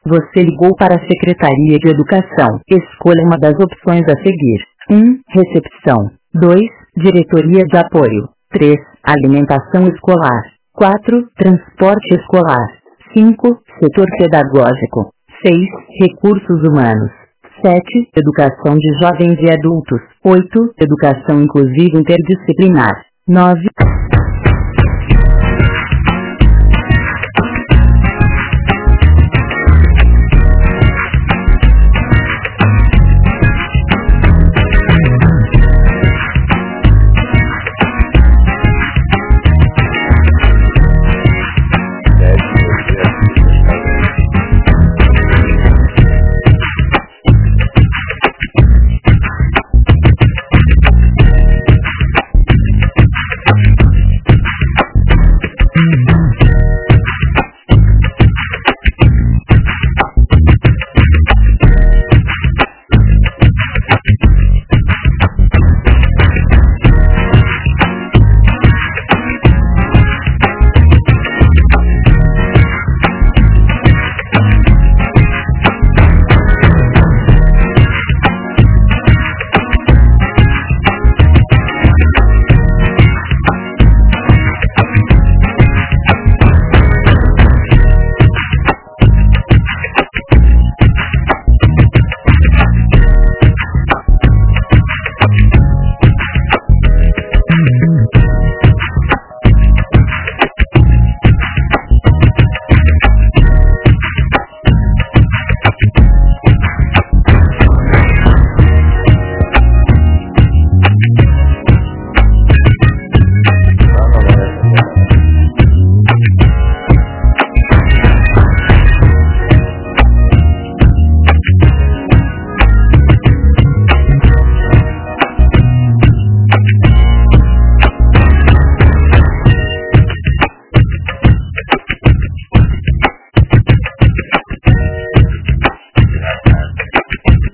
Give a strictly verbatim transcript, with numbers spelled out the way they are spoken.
Você ligou para a Secretaria de Educação. Escolha uma das opções a seguir. um. Recepção. dois. Diretoria de Apoio. três. Alimentação escolar. quatro. Transporte escolar. cinco. Setor pedagógico. seis. Recursos humanos. sete. Educação de jovens e adultos. oito. Educação inclusiva interdisciplinar. nove.